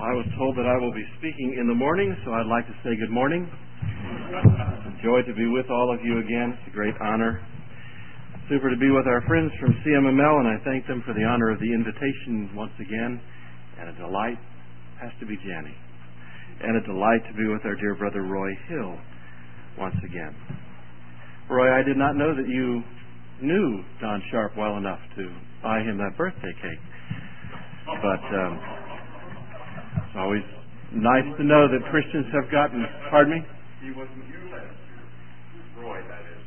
Well, I was told that I will be speaking in the morning, so I'd like to say good morning. It's a joy to be with all of you again. It's a great honor. Super to be with our friends from CMML, and I thank them for the honor of the invitation once again. And a delight has to be Janny. And a delight to be with our dear brother Roy Hill once again. Roy, I did not know that you knew Don Sharp well enough to buy him that birthday cake. But it's always nice to know that Christians have gotten... Pardon me? He wasn't you last year. Roy, that is.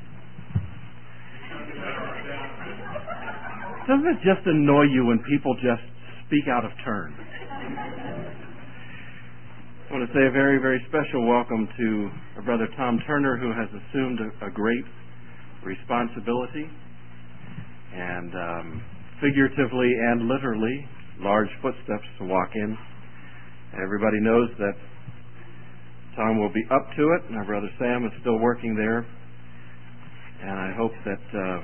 Doesn't it just annoy you when people just speak out of turn? I want to say a very, very special welcome to our brother Tom Turner, who has assumed a great responsibility and figuratively and literally large footsteps to walk in. Everybody knows that Tom will be up to it, and our brother Sam is still working there. And I hope that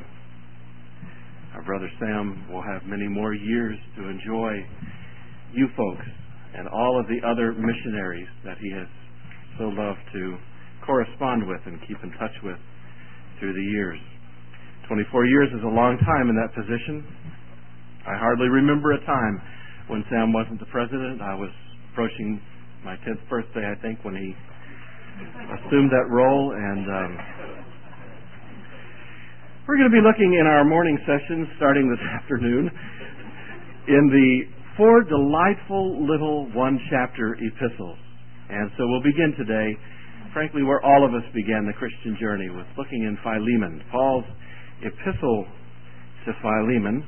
our brother Sam will have many more years to enjoy you folks and all of the other missionaries that he has so loved to correspond with and keep in touch with through the years. 24 years is a long time in that position. I hardly remember a time when Sam wasn't the president. I was approaching my 10th birthday, I think, when he assumed that role. And we're going to be looking in our morning session, starting this afternoon, in the 4 delightful little one-chapter epistles. And so we'll begin today, frankly, where all of us began the Christian journey, with looking in Philemon, Paul's epistle to Philemon.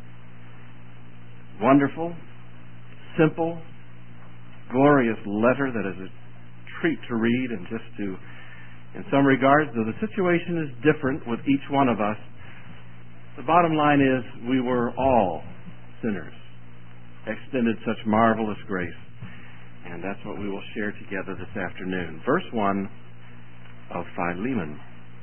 Wonderful, simple, glorious letter that is a treat to read and just to, in some regards, though the situation is different with each one of us, the bottom line is we were all sinners, extended such marvelous grace. And that's what we will share together this afternoon. Verse 1 of Philemon.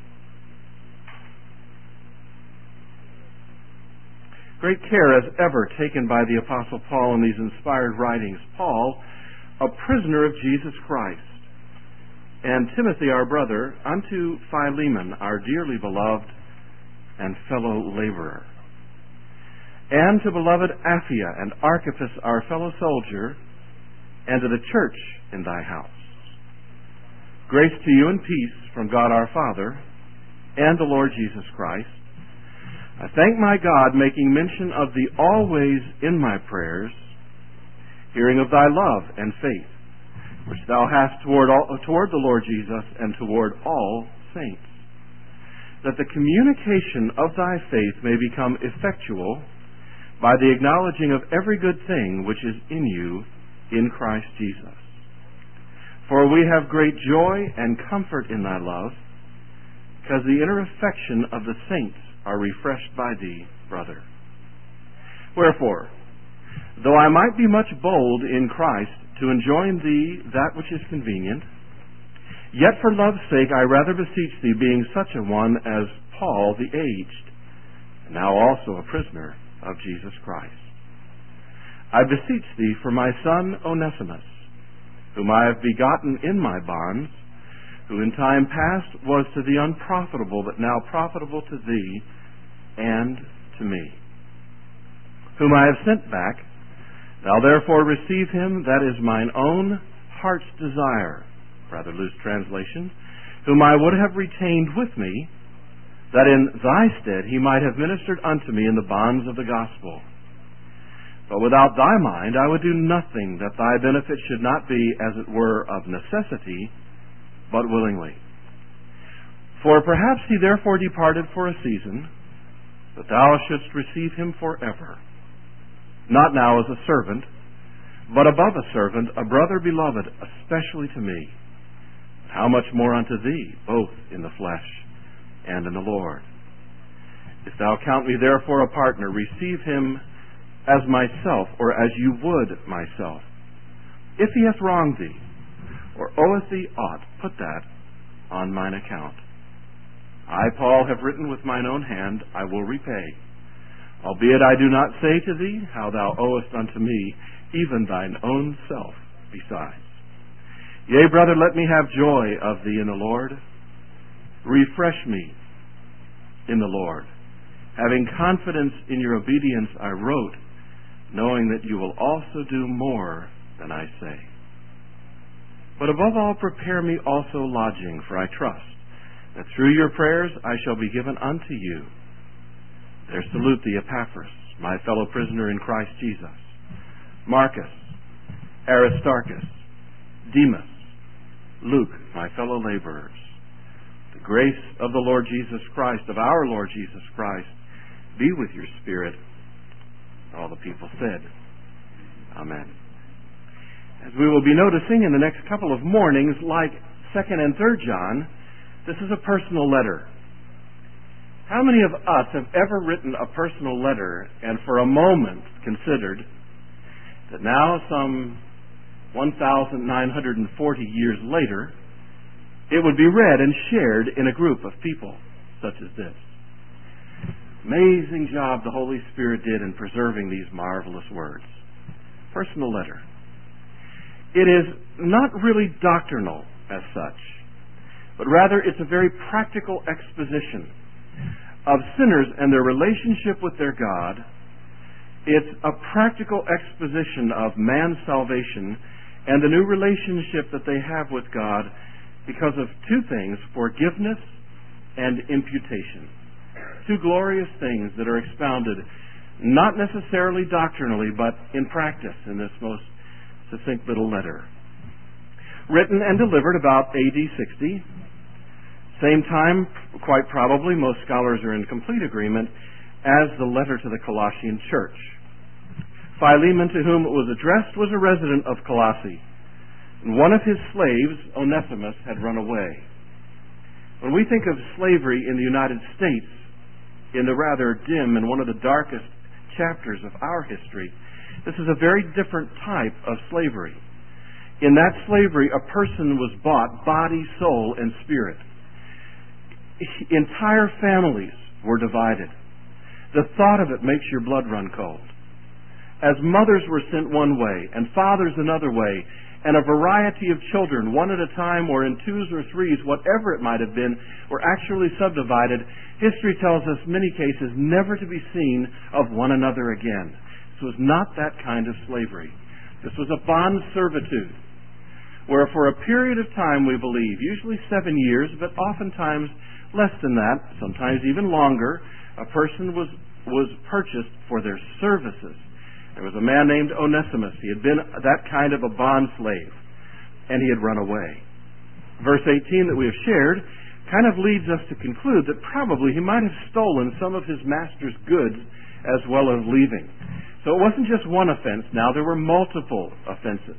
Great care as ever taken by the Apostle Paul in these inspired writings. Paul, a prisoner of Jesus Christ, and Timothy our brother, unto Philemon, our dearly beloved and fellow laborer, and to beloved Apphia and Archippus our fellow soldier, and to the church in thy house. Grace to you and peace from God our Father and the Lord Jesus Christ. I thank my God, making mention of thee always in my prayers, hearing of thy love and faith, which thou hast toward the Lord Jesus and toward all saints, that the communication of thy faith may become effectual by the acknowledging of every good thing which is in you in Christ Jesus. For we have great joy and comfort in thy love, because the inner affection of the saints are refreshed by thee, brother. Wherefore, though I might be much bold in Christ to enjoin thee that which is convenient, yet for love's sake I rather beseech thee, being such a one as Paul the aged, now also a prisoner of Jesus Christ. I beseech thee for my son Onesimus, whom I have begotten in my bonds, who in time past was to thee unprofitable, but now profitable to thee and to me, whom I have sent back. Thou therefore receive him, that is mine own heart's desire, rather loose translation, whom I would have retained with me, that in thy stead he might have ministered unto me in the bonds of the gospel. But without thy mind I would do nothing, that thy benefit should not be, as it were, of necessity, but willingly. For perhaps he therefore departed for a season, that thou shouldst receive him forever, not now as a servant, but above a servant, a brother beloved, especially to me. How much more unto thee, both in the flesh and in the Lord? If thou count me therefore a partner, receive him as myself, or as you would myself. If he hath wronged thee, or oweth thee aught, put that on mine account. I, Paul, have written with mine own hand, I will repay, Albeit I do not say to thee how thou owest unto me, even thine own self besides. Yea, brother, let me have joy of thee in the Lord. Refresh me in the Lord. Having confidence in your obedience, I wrote, knowing that you will also do more than I say. But above all, prepare me also lodging, for I trust that through your prayers I shall be given unto you. There salute thee Epaphras, my fellow prisoner in Christ Jesus, Marcus, Aristarchus, Demas, Luke, my fellow laborers. The grace of the Lord Jesus Christ, of our Lord Jesus Christ, be with your spirit. All the people said, Amen. As we will be noticing in the next couple of mornings, like 2nd and 3rd John, this is a personal letter. How many of us have ever written a personal letter and for a moment considered that now, some 1,940 years later, it would be read and shared in a group of people such as this? Amazing job the Holy Spirit did in preserving these marvelous words. Personal letter. It is not really doctrinal as such, but rather it's a very practical exposition of sinners and their relationship with their God. It's a practical exposition of man's salvation and the new relationship that they have with God because of two things: forgiveness and imputation. Two glorious things that are expounded not necessarily doctrinally, but in practice in this most succinct little letter. Written and delivered about AD 60. Same time, quite probably, most scholars are in complete agreement, as the letter to the Colossian church. Philemon, to whom it was addressed, was a resident of Colossae, and one of his slaves, Onesimus, had run away. When we think of slavery in the United States, in the rather dim and one of the darkest chapters of our history, this is a very different type of slavery. In that slavery, a person was bought body, soul, and spirit. Entire families were divided. The thought of it makes your blood run cold. As mothers were sent one way and fathers another way, and a variety of children, one at a time or in twos or threes, whatever it might have been, were actually subdivided, history tells us many cases never to be seen of one another again. This was not that kind of slavery. This was a bond servitude, where for a period of time, we believe, usually 7 years, but oftentimes less than that, sometimes even longer, a person was purchased for their services. There was a man named Onesimus. He had been that kind of a bond slave, and he had run away. Verse 18 that we have shared kind of leads us to conclude that probably he might have stolen some of his master's goods as well as leaving. So it wasn't just one offense. Now there were multiple offenses.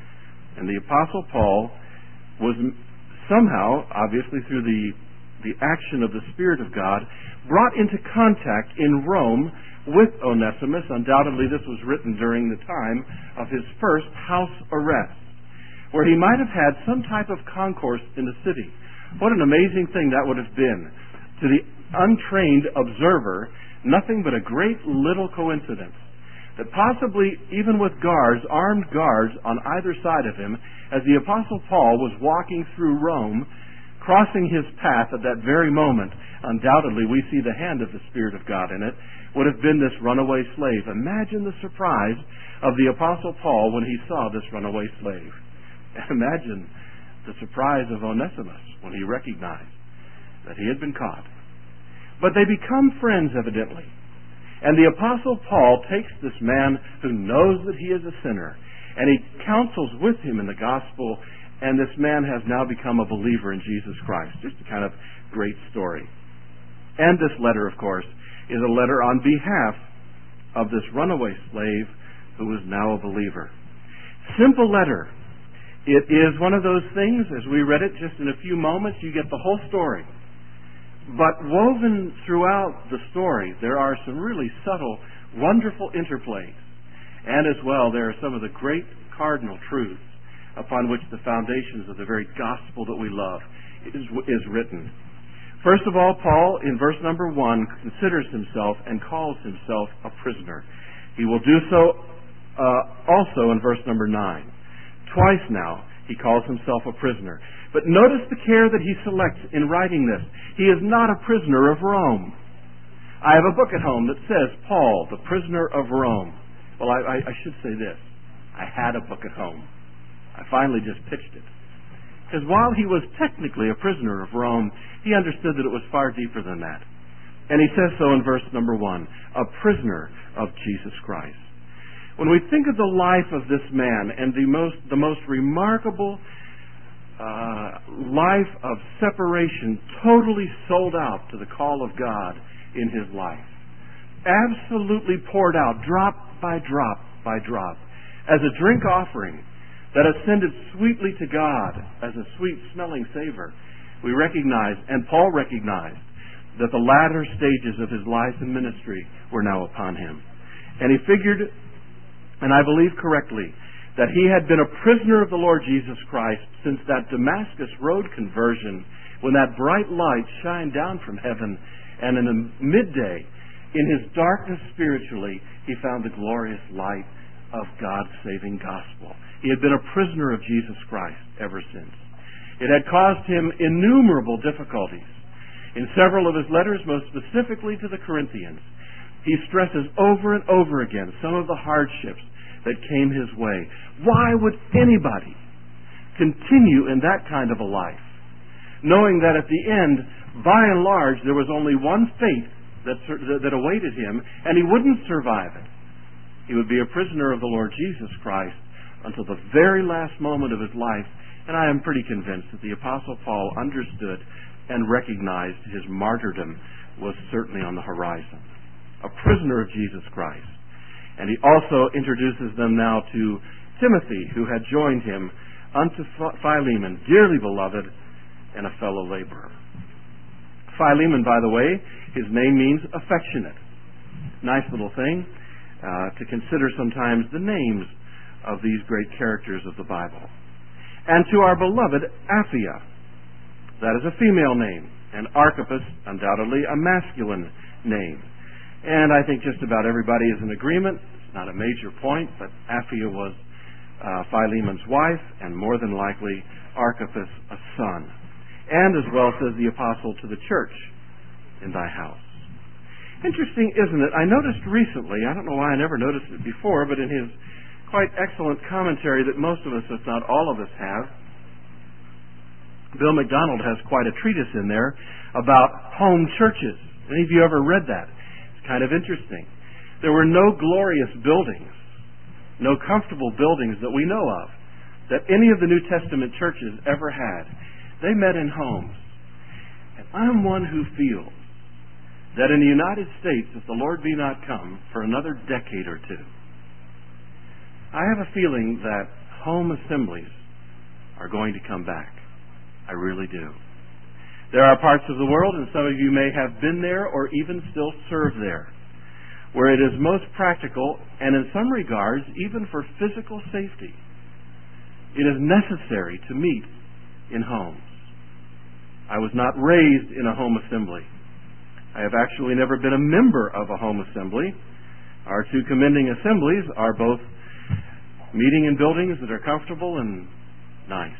And the Apostle Paul was somehow, obviously through the action of the Spirit of God, brought into contact in Rome with Onesimus. Undoubtedly this was written during the time of his first house arrest, where he might have had some type of concourse in the city. What an amazing thing that would have been. To the untrained observer, nothing but a great little coincidence that possibly, even with guards, armed guards on either side of him, as the Apostle Paul was walking through Rome, crossing his path at that very moment, undoubtedly we see the hand of the Spirit of God in it, would have been this runaway slave. Imagine the surprise of the Apostle Paul when he saw this runaway slave. Imagine the surprise of Onesimus when he recognized that he had been caught. But they become friends, evidently. And the Apostle Paul takes this man who knows that he is a sinner, and he counsels with him in the gospel, and this man has now become a believer in Jesus Christ. Just a kind of great story. And this letter, of course, is a letter on behalf of this runaway slave who is now a believer. Simple letter. It is one of those things, as we read it just in a few moments, you get the whole story. But woven throughout the story, there are some really subtle, wonderful interplays. And as well, there are some of the great cardinal truths upon which the foundations of the very gospel that we love is written. First of all, Paul, in verse number 1, considers himself and calls himself a prisoner. He will do so also in verse number 9. Twice now, he calls himself a prisoner. But notice the care that he selects in writing this. He is not a prisoner of Rome. I have a book at home that says, Paul, the prisoner of Rome. Well, I should say this. I had a book at home. I finally just pitched it. Because while he was technically a prisoner of Rome, he understood that it was far deeper than that. And he says so in verse number 1, a prisoner of Jesus Christ. When we think of the life of this man and the most remarkable life of separation, totally sold out to the call of God in his life, absolutely poured out drop by drop by drop as a drink offering that ascended sweetly to God as a sweet-smelling savor, we recognize, and Paul recognized, that the latter stages of his life and ministry were now upon him. And he figured, and I believe correctly, that he had been a prisoner of the Lord Jesus Christ since that Damascus Road conversion, when that bright light shined down from heaven, and in the midday, in his darkness spiritually, he found the glorious light of God's saving gospel. He had been a prisoner of Jesus Christ ever since. It had caused him innumerable difficulties. In several of his letters, most specifically to the Corinthians, he stresses over and over again some of the hardships that came his way. Why would anybody continue in that kind of a life, knowing that at the end, by and large, there was only one fate that awaited him, and he wouldn't survive it? He would be a prisoner of the Lord Jesus Christ until the very last moment of his life, and I am pretty convinced that the Apostle Paul understood and recognized his martyrdom was certainly on the horizon. A prisoner of Jesus Christ. And he also introduces them now to Timothy, who had joined him, unto Philemon, dearly beloved, and a fellow laborer. Philemon, by the way, his name means affectionate. Nice little thing to consider sometimes the names of these great characters of the Bible. And to our beloved Apphia, that is a female name, and Archippus, undoubtedly a masculine name. And I think just about everybody is in agreement. It's not a major point, but Apphia was Philemon's wife, and more than likely Archippus a son. And as well says the apostle to the church, in thy house. Interesting, isn't it? I noticed recently, I don't know why I never noticed it before, but in his quite excellent commentary that most of us, if not all of us, have, Bill McDonald has quite a treatise in there about home churches. Any of you ever read that? It's kind of interesting. There were no glorious buildings, no comfortable buildings that we know of, that any of the New Testament churches ever had. They met in homes. And I'm one who feels that in the United States, if the Lord be not come for another decade or two, I have a feeling that home assemblies are going to come back. I really do. There are parts of the world, and some of you may have been there or even still serve there, where it is most practical, and in some regards, even for physical safety, it is necessary to meet in homes. I was not raised in a home assembly. I have actually never been a member of a home assembly. Our two commending assemblies are both meeting in buildings that are comfortable and nice.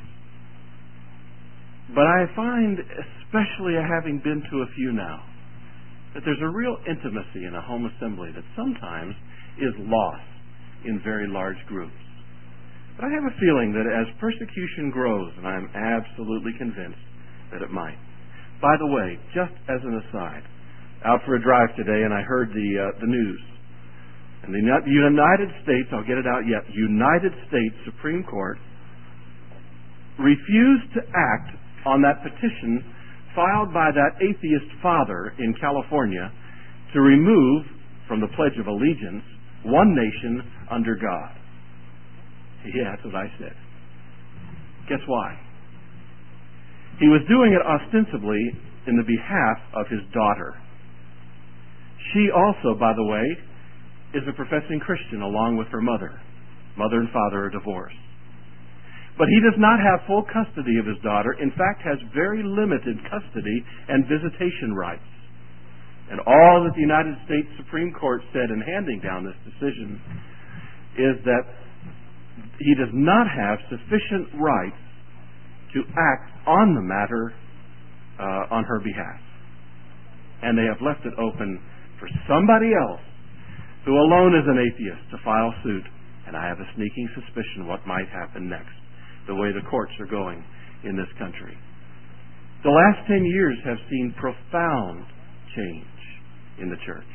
But I find, especially having been to a few now, that there's a real intimacy in a home assembly that sometimes is lost in very large groups. But I have a feeling that as persecution grows, and I'm absolutely convinced that it might. By the way, just as an aside, out for a drive today, and I heard the news. And the United States, I'll get it out yet, United States Supreme Court refused to act on that petition filed by that atheist father in California to remove from the Pledge of Allegiance one nation under God. Yeah, that's what I said. Guess why? He was doing it ostensibly in the behalf of his daughter. She also, by the way, is a professing Christian along with her mother. Mother and father are divorced. But he does not have full custody of his daughter. In fact, has very limited custody and visitation rights. And all that the United States Supreme Court said in handing down this decision is that he does not have sufficient rights to act on the matter on her behalf. And they have left it open for somebody else who alone is an atheist to file suit. And I have a sneaking suspicion what might happen next, the way the courts are going in this country. The last 10 years have seen profound change in the church.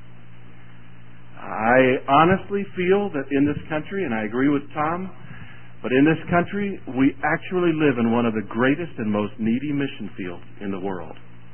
I honestly feel that in this country, and I agree with Tom, but in this country, we actually live in one of the greatest and most needy mission fields in the world.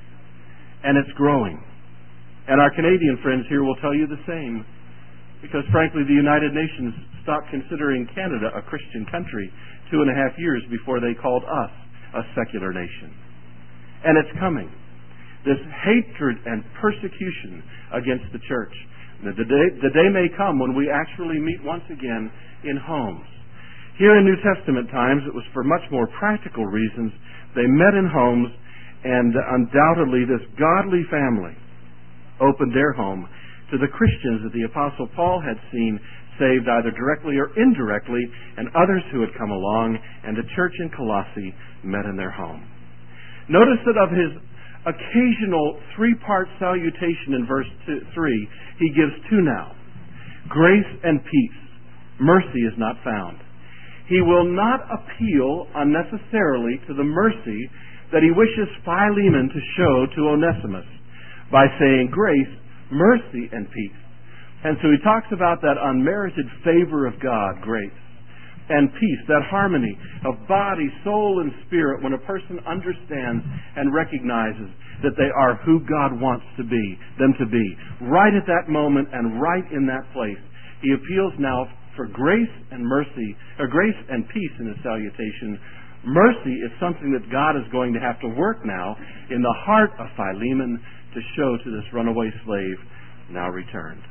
And it's growing. And our Canadian friends here will tell you the same. Because frankly, the United Nations stopped considering Canada a Christian country 2.5 years before they called us a secular nation. And it's coming. This hatred and persecution against the church. The day may come when we actually meet once again in homes. Here in New Testament times, it was for much more practical reasons. They met in homes, and undoubtedly this godly family opened their home to the Christians that the Apostle Paul had seen saved either directly or indirectly, and others who had come along, and the church in Colossae met in their home. Notice that of his occasional 3-part salutation in verse 3, he gives 2 now. Grace and peace. Mercy is not found. He will not appeal unnecessarily to the mercy that he wishes Philemon to show to Onesimus by saying grace, mercy, and peace. And so he talks about that unmerited favor of God, grace, and peace, that harmony of body, soul, and spirit when a person understands and recognizes that they are who God wants them to be. Right at that moment and right in that place, he appeals now for grace and mercy, or grace and peace in his salutation. Mercy is something that God is going to have to work now in the heart of Philemon to show to this runaway slave now returned.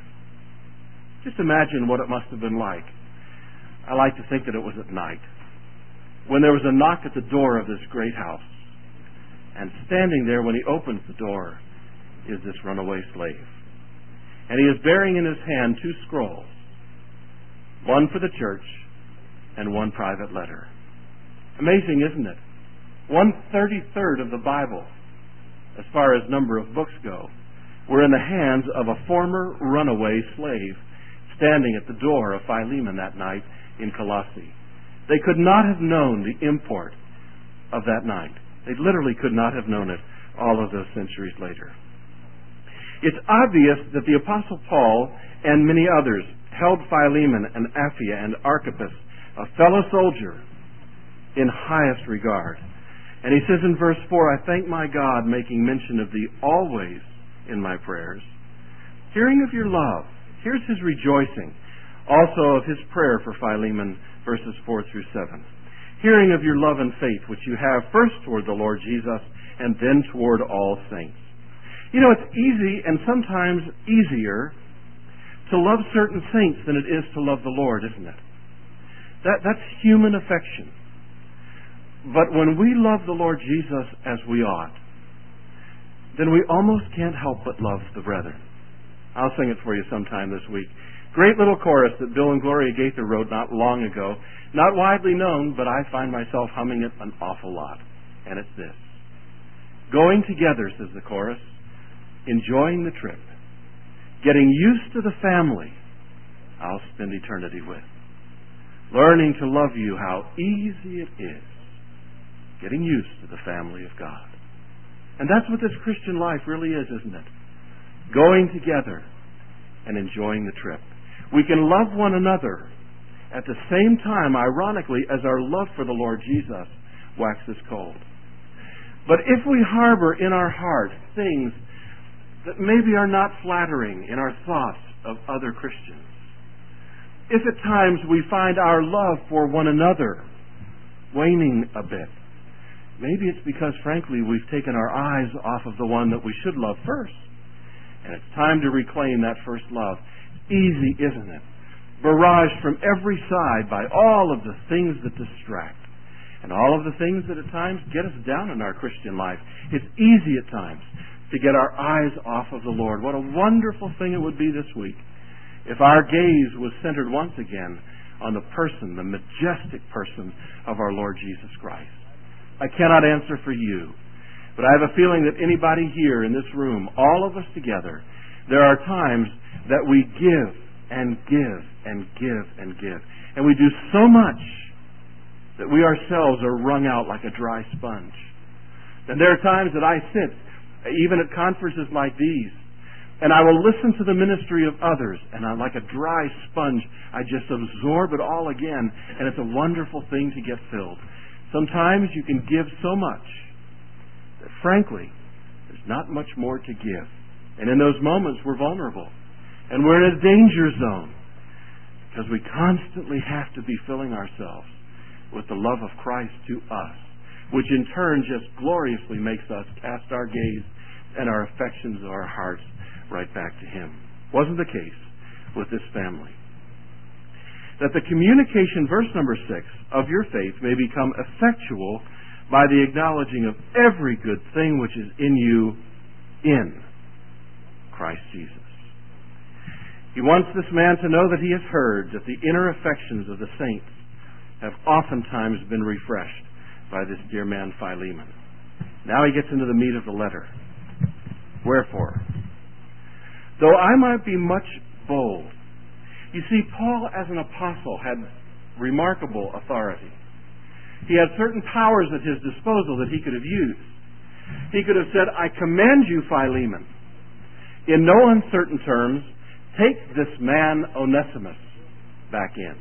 Just imagine what it must have been like. I like to think that it was at night, when there was a knock at the door of this great house, and standing there when he opens the door is this runaway slave. And he is bearing in his hand 2 scrolls, one for the church and one private letter. Amazing, isn't it? 1/33 of the Bible, as far as number of books go, were in the hands of a former runaway slave standing at the door of Philemon that night in Colossae. They could not have known the import of that night. They literally could not have known it all of those centuries later. It's obvious that the Apostle Paul and many others held Philemon and Apphia and Archippus, a fellow soldier, in highest regard. And he says in verse 4, I thank my God, making mention of thee always in my prayers, hearing of your love. Here's his rejoicing. Also of his prayer for Philemon, verses 4 through 7. Hearing of your love and faith, which you have first toward the Lord Jesus, and then toward all saints. You know, it's easy and sometimes easier to love certain saints than it is to love the Lord, isn't it? That's human affection. But when we love the Lord Jesus as we ought, then we almost can't help but love the brethren. I'll sing it for you sometime this week. Great little chorus that Bill and Gloria Gaither wrote not long ago. Not widely known, but I find myself humming it an awful lot. And it's this. Going together, says the chorus, enjoying the trip, getting used to the family I'll spend eternity with, learning to love you how easy it is, getting used to the family of God. And that's what this Christian life really is, isn't it? Going together and enjoying the trip. We can love one another at the same time, ironically, as our love for the Lord Jesus waxes cold. But if we harbor in our hearts things that maybe are not flattering in our thoughts of other Christians, if at times we find our love for one another waning a bit, maybe it's because, frankly, we've taken our eyes off of the one that we should love first. And it's time to reclaim that first love. Easy, isn't it? Barraged from every side by all of the things that distract. and all of the things that at times get us down in our Christian life. It's easy at times to get our eyes off of the Lord. What a wonderful thing it would be this week if our gaze was centered once again on the person, the majestic person of our Lord Jesus Christ. I cannot answer for you, but I have a feeling that anybody here in this room, all of us together, there are times that we give and give and give and give. And we do so much that we ourselves are wrung out like a dry sponge. And there are times that I sit, even at conferences like these, and I will listen to the ministry of others, and I'm like a dry sponge. I just absorb it all again, and it's a wonderful thing to get filled. Sometimes you can give so much that, frankly, there's not much more to give. And in those moments, we're vulnerable. And we're in a danger zone because we constantly have to be filling ourselves with the love of Christ to us, which in turn just gloriously makes us cast our gaze and our affections of our hearts right back to Him. Wasn't the case with this family. That the communication, verse number 6, of your faith may become effectual by the acknowledging of every good thing which is in you in Christ Jesus. He wants this man to know that he has heard that the inner affections of the saints have oftentimes been refreshed by this dear man Philemon. Now he gets into the meat of the letter. Wherefore, though I might be much bold. You see, Paul as an apostle had remarkable authority. He had certain powers at his disposal that he could have used. He could have said, I command you, Philemon, in no uncertain terms, take this man Onesimus back in.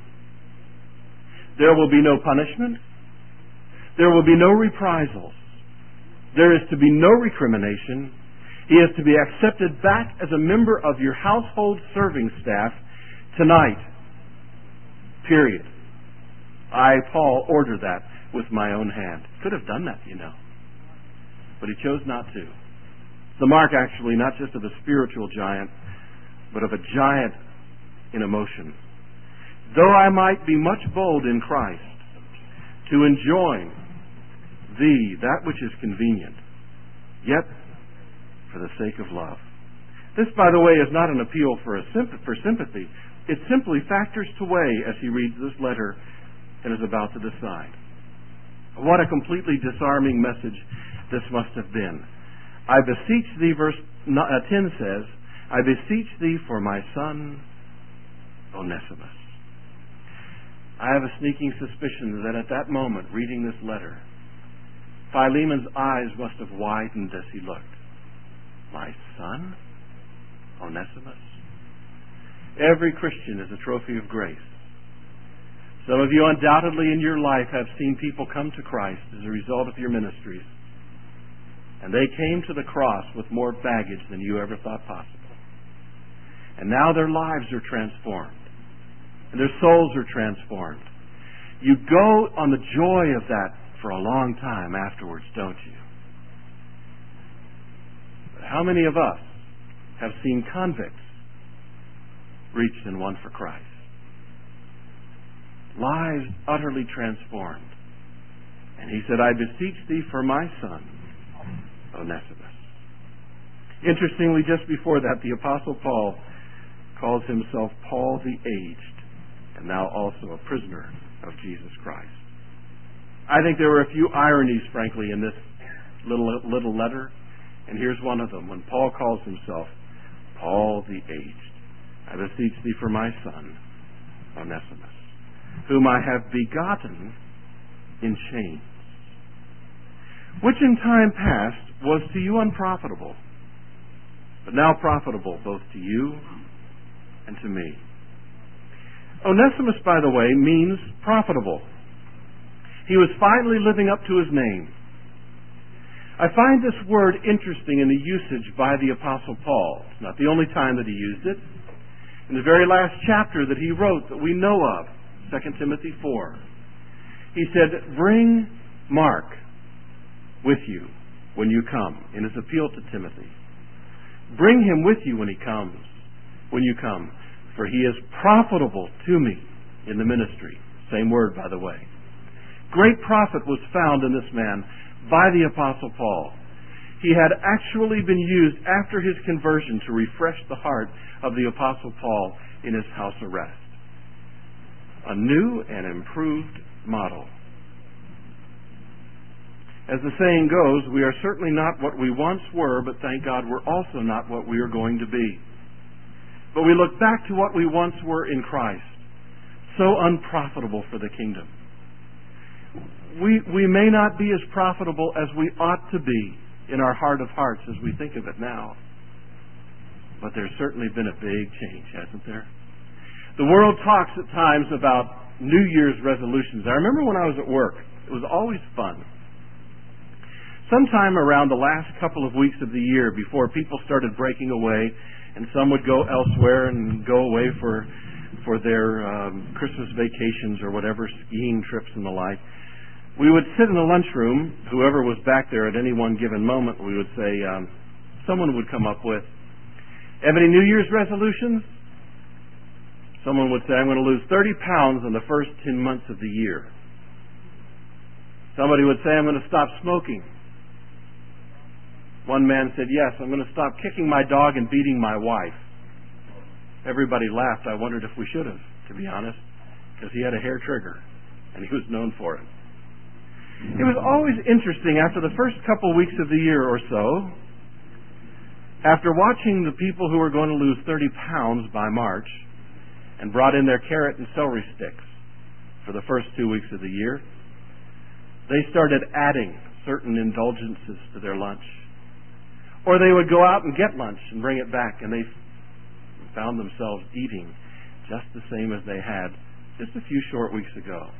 There will be no punishment. There will be no reprisals. There is to be no recrimination. He is to be accepted back as a member of your household serving staff tonight. Period. I, Paul, order that with my own hand. Could have done that, you know. But he chose not to. It's the mark, actually, not just of a spiritual giant, but of a giant in emotion. Though I might be much bold in Christ to enjoin thee that which is convenient, yet for the sake of love. This, by the way, is not an appeal for sympathy. It simply factors to weigh as he reads this letter and is about to decide. What a completely disarming message this must have been. I beseech thee, verse 10 says, I beseech thee for my son Onesimus. I have a sneaking suspicion that at that moment, reading this letter, Philemon's eyes must have widened as he looked. My son? Onesimus? Every Christian is a trophy of grace. Some of you undoubtedly in your life have seen people come to Christ as a result of your ministries. And they came to the cross with more baggage than you ever thought possible. And now their lives are transformed. And their souls are transformed. You go on the joy of that for a long time afterwards, don't you? But how many of us have seen convicts reached and won for Christ? Lives utterly transformed. And he said, I beseech thee for my son, Onesimus. Interestingly, just before that, the Apostle Paul calls himself Paul the Aged, and now also a prisoner of Jesus Christ. I think there were a few ironies, frankly, in this little letter, and here's one of them. When Paul calls himself Paul the Aged, I beseech thee for my son, Onesimus, whom I have begotten in chains, which in time past was to you unprofitable, but now profitable both to you and to me. Onesimus, by the way, means profitable. He was finally living up to his name. I find this word interesting in the usage by the Apostle Paul. It's not the only time that he used it. In the very last chapter that he wrote that we know of, 2 Timothy 4, he said, bring Mark with you when you come, in his appeal to Timothy. Bring him with you when you come, for he is profitable to me in the ministry. Same word, by the way. Great profit was found in this man by the Apostle Paul. He had actually been used after his conversion to refresh the heart of the Apostle Paul in his house arrest. A new and improved model. As the saying goes, we are certainly not what we once were, but thank God we're also not what we are going to be. But we look back to what we once were in Christ, so unprofitable for the kingdom. We may not be as profitable as we ought to be in our heart of hearts as we think of it now. But there's certainly been a big change, hasn't there? The world talks at times about New Year's resolutions. I remember when I was at work, it was always fun. Sometime around the last couple of weeks of the year, before people started breaking away, and some would go elsewhere and go away for their Christmas vacations or whatever, skiing trips and the like, we would sit in the lunchroom. Whoever was back there at any one given moment, we would say, someone would come up with, have any New Year's resolutions? Someone would say, I'm going to lose 30 pounds in the first 10 months of the year. Somebody would say, I'm going to stop smoking. One man said, yes, I'm going to stop kicking my dog and beating my wife. Everybody laughed. I wondered if we should have, to be honest, because he had a hair trigger, and he was known for it. It was always interesting after the first couple weeks of the year or so, after watching the people who were going to lose 30 pounds by March and brought in their carrot and celery sticks for the first 2 weeks of the year, they started adding certain indulgences to their lunch. Or they would go out and get lunch and bring it back, and they found themselves eating just the same as they had just a few short weeks ago.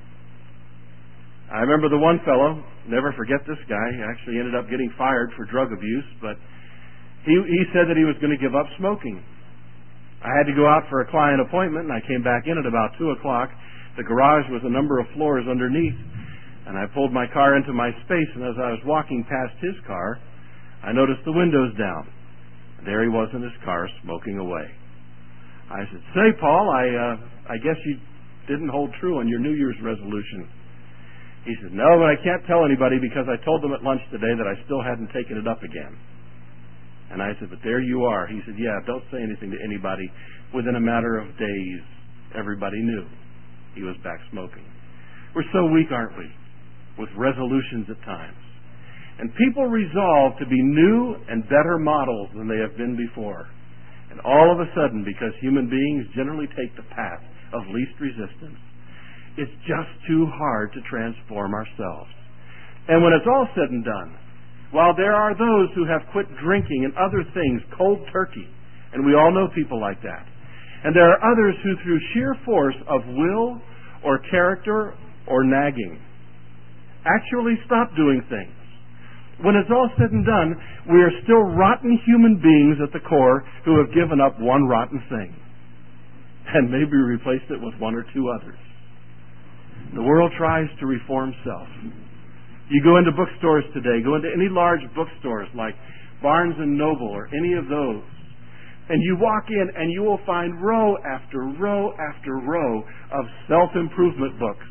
I remember the one fellow, never forget this guy, he actually ended up getting fired for drug abuse, but he said that he was going to give up smoking. I had to go out for a client appointment, and I came back in at about 2 o'clock. The garage was a number of floors underneath, and I pulled my car into my space, and as I was walking past his car, I noticed the windows down. There he was in his car, smoking away. I said, say, Paul, I guess you didn't hold true on your New Year's resolution. He said, no, but I can't tell anybody because I told them at lunch today that I still hadn't taken it up again. And I said, but there you are. He said, yeah, don't say anything to anybody. Within a matter of days, everybody knew he was back smoking. We're so weak, aren't we, with resolutions at times. And people resolve to be new and better models than they have been before. And all of a sudden, because human beings generally take the path of least resistance, it's just too hard to transform ourselves. And when it's all said and done, while there are those who have quit drinking and other things cold turkey, and we all know people like that, and there are others who through sheer force of will or character or nagging actually stop doing things. When it's all said and done, we are still rotten human beings at the core who have given up one rotten thing and maybe replaced it with one or two others. The world tries to reform self. You go into bookstores today, go into any large bookstores like Barnes & Noble or any of those, and you walk in and you will find row after row after row of self-improvement books.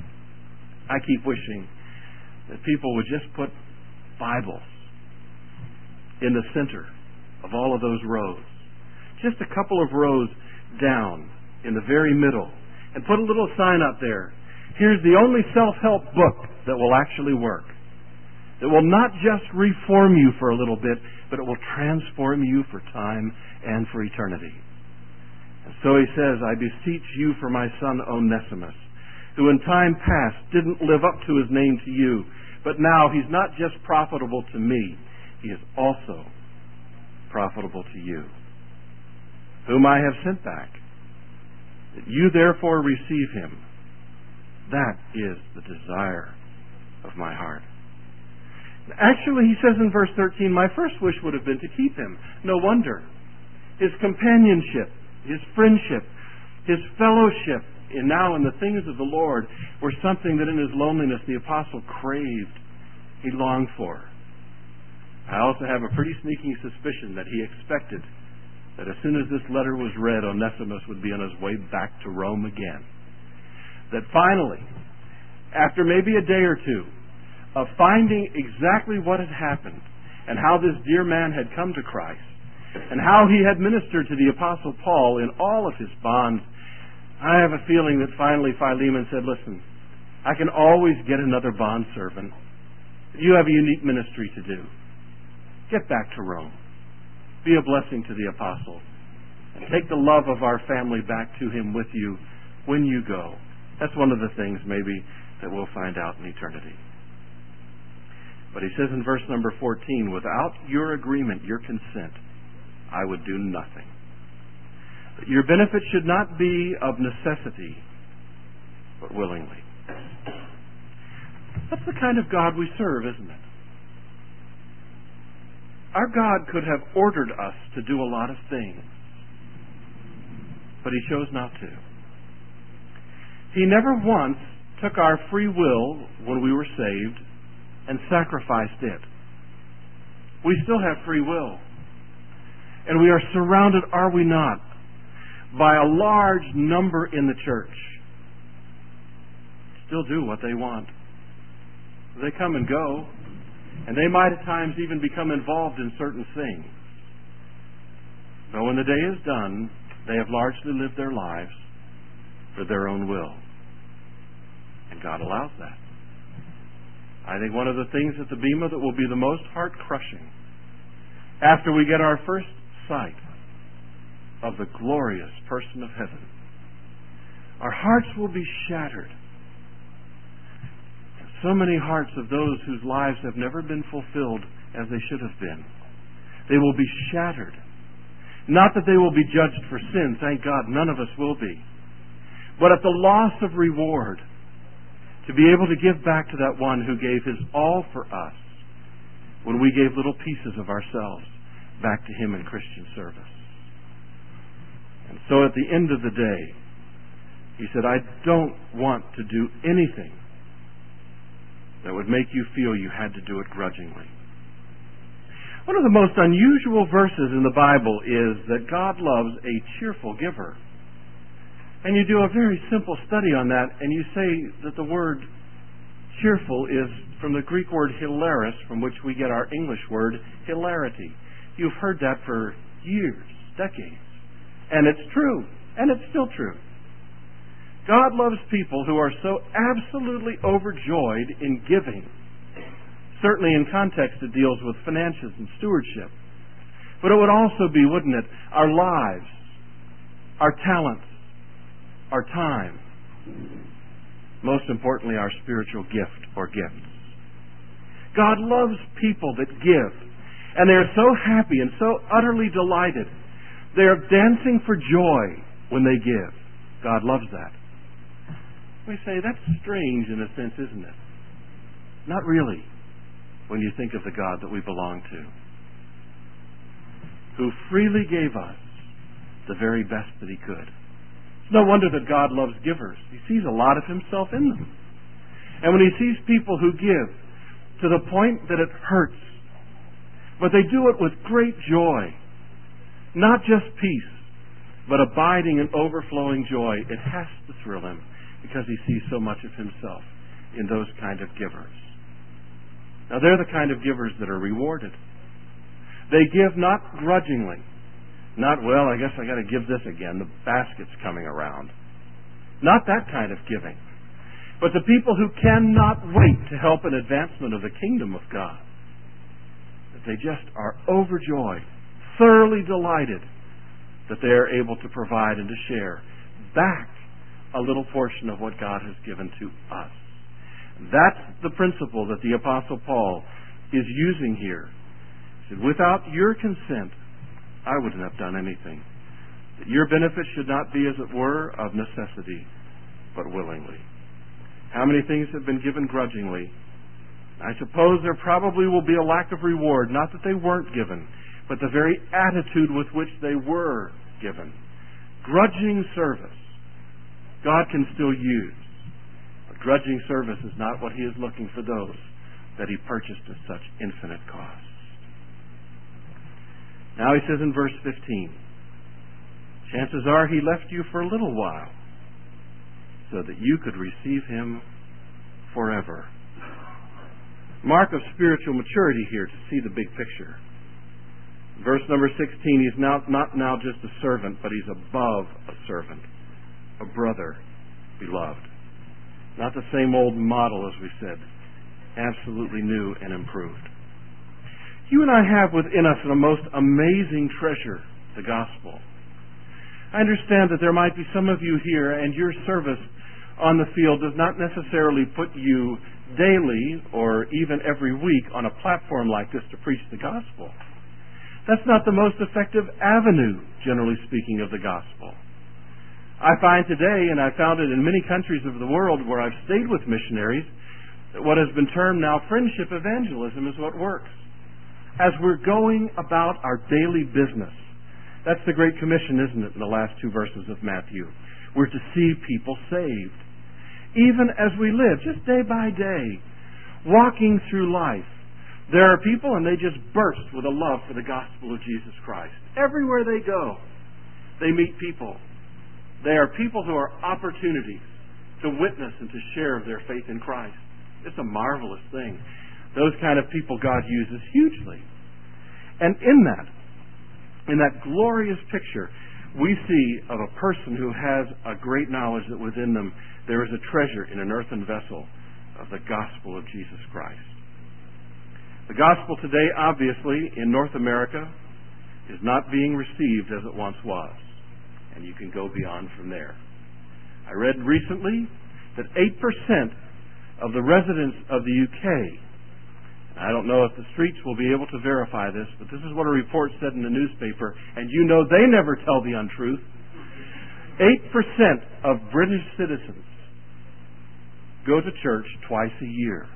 I keep wishing that people would just put Bibles in the center of all of those rows. Just a couple of rows down in the very middle, and put a little sign up there. Here's the only self-help book that will actually work. That will not just reform you for a little bit, but it will transform you for time and for eternity. And so he says, I beseech you for my son Onesimus, who in time past didn't live up to his name to you, but now he's not just profitable to me, he is also profitable to you, whom I have sent back, that you therefore receive him. That is the desire of my heart. Actually, he says in verse 13, my first wish would have been to keep him. No wonder. His companionship, his friendship, his fellowship, and now in the things of the Lord, were something that in his loneliness the apostle craved, he longed for. I also have a pretty sneaking suspicion that he expected that as soon as this letter was read, Onesimus would be on his way back to Rome again. That finally, after maybe a day or two of finding exactly what had happened and how this dear man had come to Christ and how he had ministered to the Apostle Paul in all of his bonds, I have a feeling that finally Philemon said, listen, I can always get another bondservant. You have a unique ministry to do. Get back to Rome. Be a blessing to the apostle. And take the love of our family back to him with you when you go. That's one of the things maybe that we'll find out in eternity. But he says in verse number 14, without your agreement, your consent, I would do nothing. Your benefit should not be of necessity, but willingly. That's the kind of God we serve, isn't it? Our God could have ordered us to do a lot of things, but he chose not to. He never once took our free will when we were saved and sacrificed it. We still have free will. And we are surrounded, are we not, by a large number in the church. Still do what they want. They come and go, and they might at times even become involved in certain things. But when the day is done, they have largely lived their lives for their own will. And God allows that. I think one of the things at the Bema that will be the most heart-crushing after we get our first sight of the glorious person of heaven, our hearts will be shattered. So many hearts of those whose lives have never been fulfilled as they should have been. They will be shattered. Not that they will be judged for sin, thank God, none of us will be. But at the loss of reward, to be able to give back to that one who gave his all for us when we gave little pieces of ourselves back to him in Christian service. And so at the end of the day, he said, I don't want to do anything that would make you feel you had to do it grudgingly. One of the most unusual verses in the Bible is that God loves a cheerful giver. And you do a very simple study on that, and you say that the word cheerful is from the Greek word hilaris, from which we get our English word hilarity. You've heard that for years, decades. And it's true, and it's still true. God loves people who are so absolutely overjoyed in giving. Certainly in context it deals with finances and stewardship. But it would also be, wouldn't it, our lives, our talents, our time, most importantly our spiritual gift or gifts. God loves people that give, and they're so happy and so utterly delighted. They're dancing for joy when they give. God loves that. We say, that's strange in a sense, isn't it? Not really, when you think of the God that we belong to, who freely gave us the very best that he could. It's no wonder that God loves givers. He sees a lot of himself in them. And when he sees people who give to the point that it hurts, but they do it with great joy, not just peace, but abiding and overflowing joy, it has to thrill him, because he sees so much of himself in those kind of givers. Now, they're the kind of givers that are rewarded. They give not grudgingly. Not, well, I guess I got to give this again. The basket's coming around. Not that kind of giving. But the people who cannot wait to help an advancement of the kingdom of God. That they just are overjoyed, thoroughly delighted that they are able to provide and to share back a little portion of what God has given to us. That's the principle that the Apostle Paul is using here. He said, without your consent, I wouldn't have done anything. That your benefit should not be, as it were, of necessity, but willingly. How many things have been given grudgingly? I suppose there probably will be a lack of reward, not that they weren't given, but the very attitude with which they were given. Grudging service God can still use. But grudging service is not what he is looking for those that he purchased at such infinite cost. Now he says in verse 15, chances are he left you for a little while so that you could receive him forever. Mark of spiritual maturity here to see the big picture. Verse number 16, he's not now just a servant, but he's above a servant, a brother, beloved. Not the same old model, as we said, absolutely new and improved. You and I have within us a most amazing treasure, the gospel. I understand that there might be some of you here, and your service on the field does not necessarily put you daily or even every week on a platform like this to preach the gospel. That's not the most effective avenue, generally speaking, of the gospel. I find today, and I found it in many countries of the world where I've stayed with missionaries, that what has been termed now friendship evangelism is what works. As we're going about our daily business, that's the Great Commission, isn't it, in the last two verses of Matthew? We're to see people saved. Even as we live, just day by day, walking through life, there are people and they just burst with a love for the gospel of Jesus Christ. Everywhere they go, they meet people. They are people who are opportunities to witness and to share of their faith in Christ. It's a marvelous thing. Those kind of people God uses hugely. And in that glorious picture, we see of a person who has a great knowledge that within them there is a treasure in an earthen vessel of the gospel of Jesus Christ. The gospel today, obviously, in North America, is not being received as it once was. And you can go beyond from there. I read recently that 8% of the residents of the UK, I don't know if the streets will be able to verify this, but this is what a report said in the newspaper, and you know they never tell the untruth. 8% of British citizens go to church twice a year.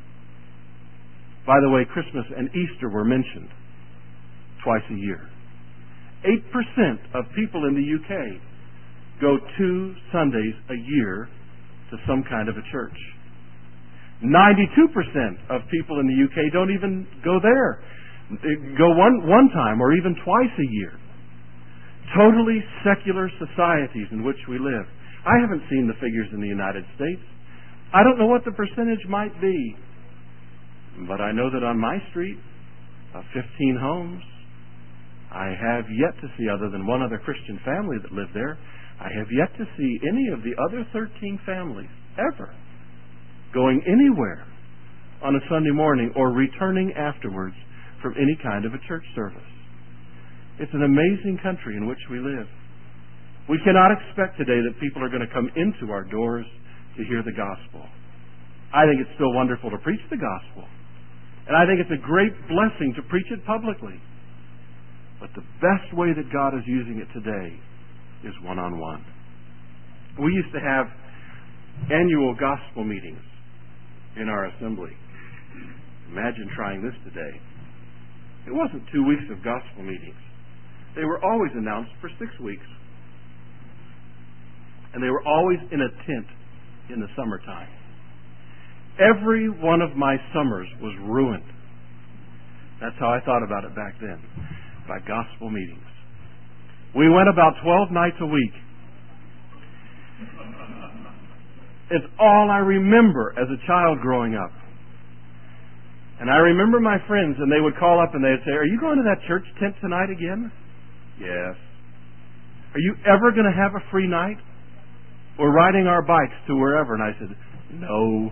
By the way, Christmas and Easter were mentioned twice a year. 8% of people in the UK go 2 Sundays a year to some kind of a church. 92% of people in the UK don't even go there. They go one time or even twice a year. Totally secular societies in which we live. I haven't seen the figures in the United States. I don't know what the percentage might be. But I know that on my street, of 15 homes, I have yet to see, other than one other Christian family that lived there, I have yet to see any of the other 13 families ever going anywhere on a Sunday morning or returning afterwards from any kind of a church service. It's an amazing country in which we live. We cannot expect today that people are going to come into our doors to hear the gospel. I think it's still wonderful to preach the gospel. And I think it's a great blessing to preach it publicly. But the best way that God is using it today is one-on-one. We used to have annual gospel meetings in our assembly. Imagine trying this today. It wasn't 2 weeks of gospel meetings. They were always announced for 6 weeks. And they were always in a tent in the summertime. Every one of my summers was ruined. That's how I thought about it back then, by gospel meetings. We went about 12 nights a week. It's all I remember as a child growing up. And I remember my friends, and they would call up and they'd say, "Are you going to that church tent tonight again?" "Yes." "Are you ever going to have a free night? We're riding our bikes to wherever." And I said, "No."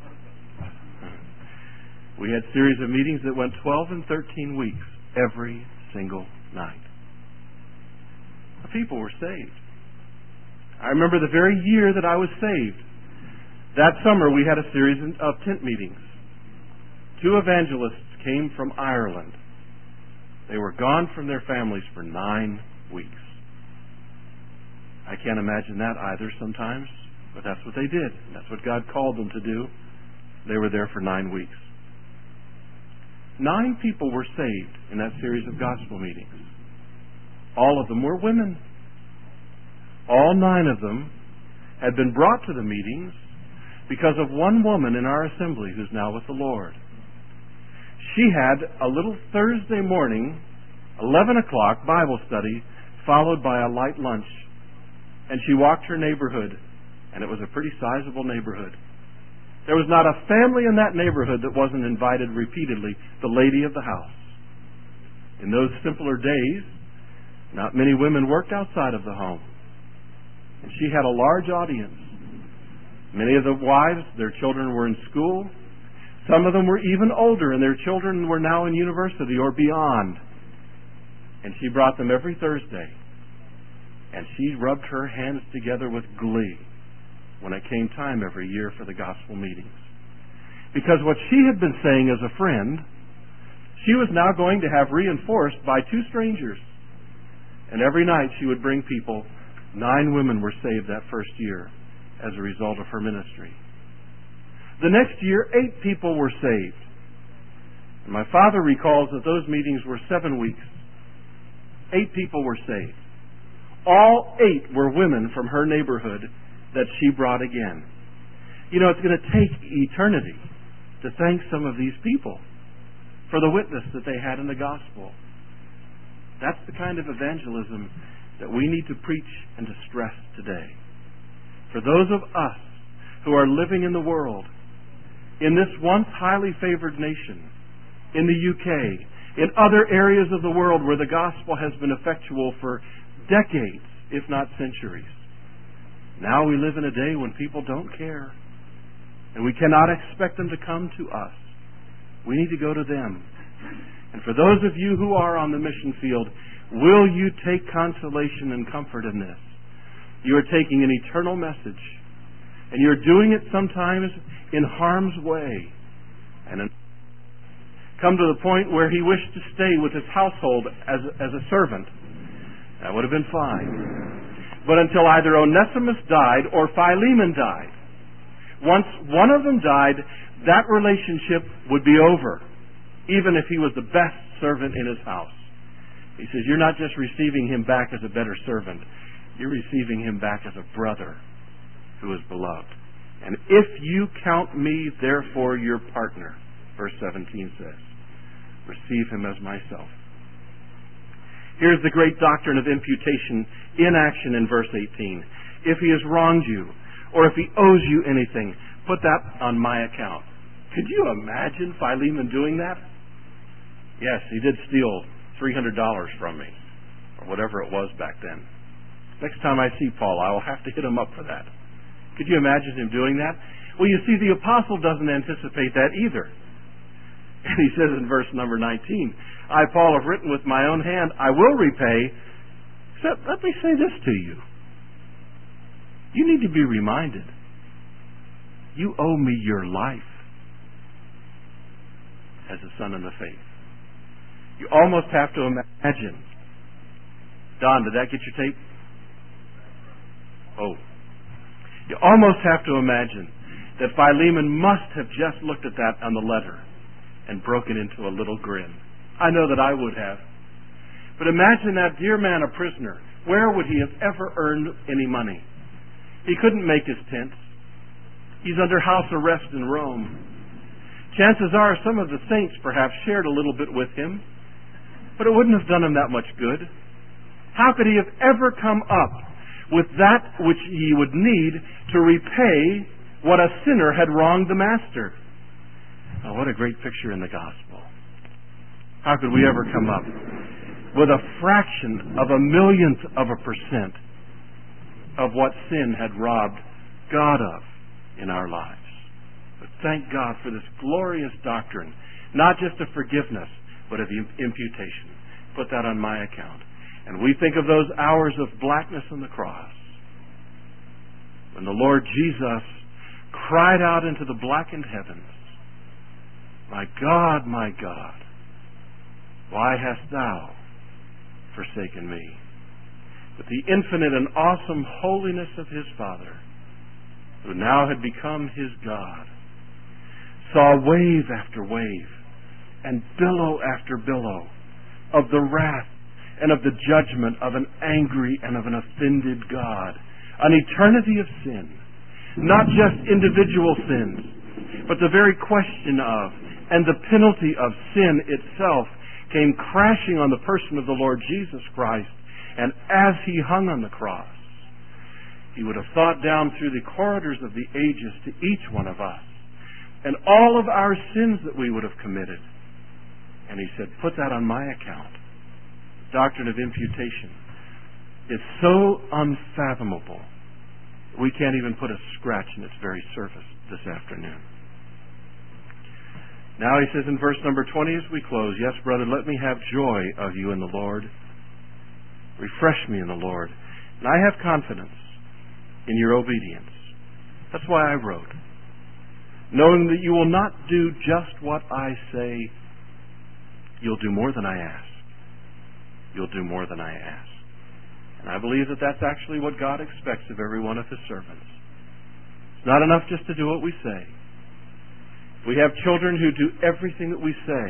We had a series of meetings that went 12 and 13 weeks every single night. The people were saved. I remember the very year that I was saved. That summer we had a series of tent meetings. 2 evangelists came from Ireland. They were gone from their families for 9 weeks. I can't imagine that either sometimes, but that's what they did. That's what God called them to do. They were there for 9 weeks. 9 people were saved in that series of gospel meetings. All of them were women. All 9 of them had been brought to the meetings because of one woman in our assembly who's now with the Lord. She had a little Thursday morning, 11 o'clock Bible study, followed by a light lunch. And she walked her neighborhood, and it was a pretty sizable neighborhood. There was not a family in that neighborhood that wasn't invited repeatedly, the lady of the house. In those simpler days, not many women worked outside of the home. And she had a large audience. Many of the wives, their children were in school. Some of them were even older, and their children were now in university or beyond. And she brought them every Thursday. And she rubbed her hands together with glee when it came time every year for the gospel meetings. Because what she had been saying as a friend, she was now going to have reinforced by two strangers. And every night she would bring people. 9 women were saved that first year as a result of her ministry. The next year, 8 people were saved. And my father recalls that those meetings were 7 weeks. 8 people were saved. All 8 were women from her neighborhood that she brought again. You know, it's going to take eternity to thank some of these people for the witness that they had in the gospel. That's the kind of evangelism that we need to preach and to stress today. For those of us who are living in the world, in this once highly favored nation, in the UK, in other areas of the world where the gospel has been effectual for decades, if not centuries. Now we live in a day when people don't care, and we cannot expect them to come to us. We need to go to them. And for those of you who are on the mission field, will you take consolation and comfort in this? You are taking an eternal message, and you're doing it sometimes in harm's way. And come to the point where he wished to stay with his household as a servant. That would have been fine. But until either Onesimus died or Philemon died, once one of them died, that relationship would be over, even if he was the best servant in his house. He says, you're not just receiving him back as a better servant, you're receiving him back as a brother who is beloved. And if you count me, therefore, your partner, verse 17 says, receive him as myself. Here's the great doctrine of imputation in action in verse 18. If he has wronged you, or if he owes you anything, put that on my account. Could you imagine Philemon doing that? Yes, he did steal $300 from me, or whatever it was back then. Next time I see Paul, I will have to hit him up for that. Could you imagine him doing that? Well, you see, the apostle doesn't anticipate that either. And he says in verse number 19, I, Paul, have written with my own hand, I will repay, except let me say this to you. You need to be reminded, you owe me your life as a son in the faith. You almost have to imagine. Don, did that get your tape? Oh. You almost have to imagine that Philemon must have just looked at that on the letter and broken into a little grin. I know that I would have. But imagine that dear man a prisoner. Where would he have ever earned any money? He couldn't make his tents. He's under house arrest in Rome. Chances are some of the saints perhaps shared a little bit with him, but it wouldn't have done him that much good. How could he have ever come up with that which he would need to repay what a sinner had wronged the master? Oh, what a great picture in the gospel. How could we ever come up with a fraction of a millionth of a percent of what sin had robbed God of in our lives? But thank God for this glorious doctrine, not just of forgiveness, but of imputation. Put that on my account. And we think of those hours of blackness on the cross, when the Lord Jesus cried out into the blackened heavens, my God, why hast thou forsaken me? But the infinite and awesome holiness of his Father, who now had become his God, saw wave after wave and billow after billow of the wrath and of the judgment of an angry and of an offended God, an eternity of sin, not just individual sins, but the very question of and the penalty of sin itself came crashing on the person of the Lord Jesus Christ. And as he hung on the cross, he would have thought down through the corridors of the ages to each one of us, and all of our sins that we would have committed. And he said, put that on my account. The doctrine of imputation is so unfathomable, we can't even put a scratch in its very surface this afternoon. Now he says in verse number 20 as we close, yes, brother, let me have joy of you in the Lord. Refresh me in the Lord. And I have confidence in your obedience. That's why I wrote. Knowing that you will not do just what I say, you'll do more than I ask. You'll do more than I ask. And I believe that that's actually what God expects of every one of His servants. It's not enough just to do what we say. We have children who do everything that we say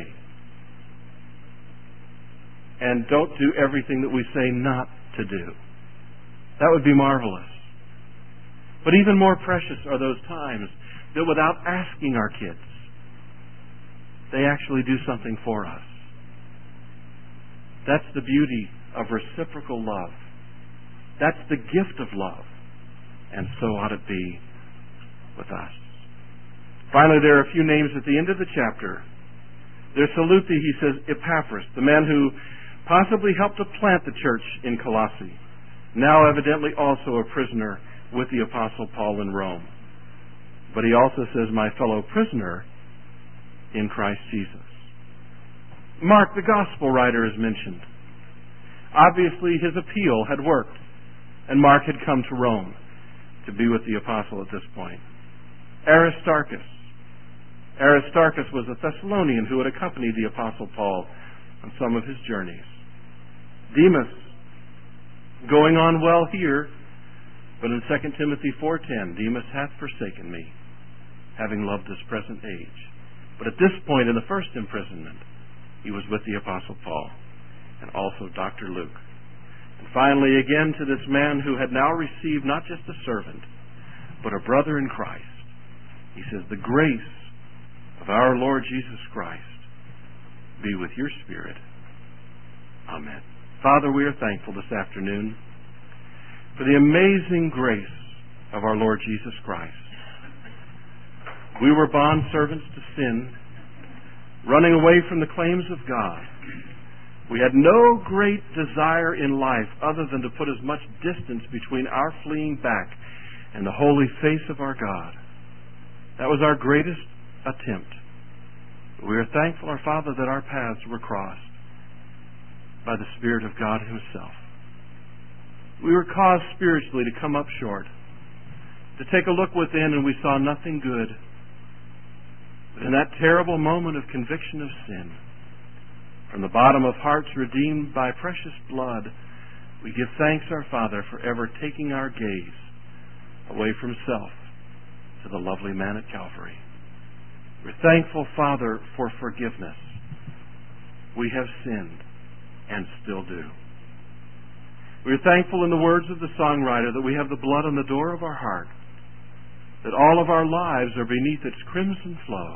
and don't do everything that we say not to do. That would be marvelous. But even more precious are those times that without asking our kids, they actually do something for us. That's the beauty of reciprocal love. That's the gift of love. And so ought it be with us. Finally, there are a few names at the end of the chapter. There's Salute, he says, Epaphras, the man who possibly helped to plant the church in Colossae, now evidently also a prisoner with the Apostle Paul in Rome. But he also says, my fellow prisoner in Christ Jesus. Mark, the gospel writer, is mentioned. Obviously, his appeal had worked, and Mark had come to Rome to be with the apostle at this point. Aristarchus was a Thessalonian who had accompanied the Apostle Paul on some of his journeys. Demas, going on well here, but in 2 Timothy 4:10, Demas hath forsaken me, having loved this present age. But at this point in the first imprisonment, he was with the Apostle Paul, and also Dr. Luke. And finally, again, to this man who had now received not just a servant, but a brother in Christ, he says, the grace of our Lord Jesus Christ be with your spirit. Amen. Father, we are thankful this afternoon for the amazing grace of our Lord Jesus Christ. We were bondservants to sin, running away from the claims of God. We had no great desire in life other than to put as much distance between our fleeing back and the holy face of our God. That was our greatest attempt. We are thankful, our Father, that our paths were crossed by the Spirit of God Himself. We were caused spiritually to come up short, to take a look within, and we saw nothing good. But in that terrible moment of conviction of sin, from the bottom of hearts redeemed by precious blood, we give thanks, our Father, for ever taking our gaze away from self to the lovely man at Calvary. We're thankful, Father, for forgiveness. We have sinned and still do. We're thankful in the words of the songwriter that we have the blood on the door of our heart, that all of our lives are beneath its crimson flow,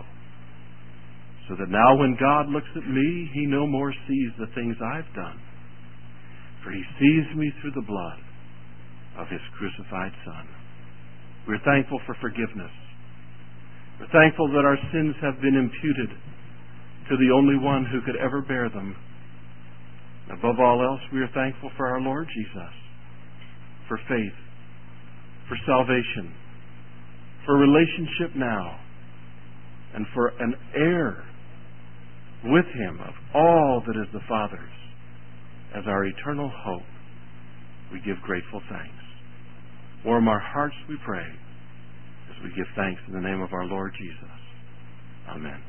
so that now when God looks at me, He no more sees the things I've done, for He sees me through the blood of His crucified Son. We're thankful for forgiveness. We're thankful that our sins have been imputed to the only one who could ever bear them. Above all else, we are thankful for our Lord Jesus, for faith, for salvation, for relationship now, and for an heir with Him of all that is the Father's as our eternal hope. We give grateful thanks. Warm our hearts, we pray, as we give thanks in the name of our Lord Jesus. Amen.